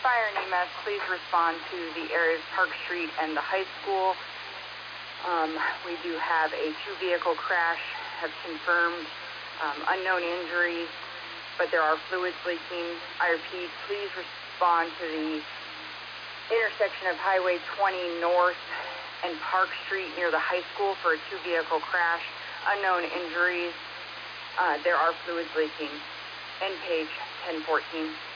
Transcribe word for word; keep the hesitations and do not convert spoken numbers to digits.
Fire and E M S, please respond to the area of Park Street and the high school. Um, we do have a two-vehicle crash, have confirmed um, unknown injuries, but there are fluids leaking. I repeat, please respond to the intersection of Highway twenty North and Park Street near the high school for a two-vehicle crash, unknown injuries. Uh, there are fluids leaking. End page ten fourteen.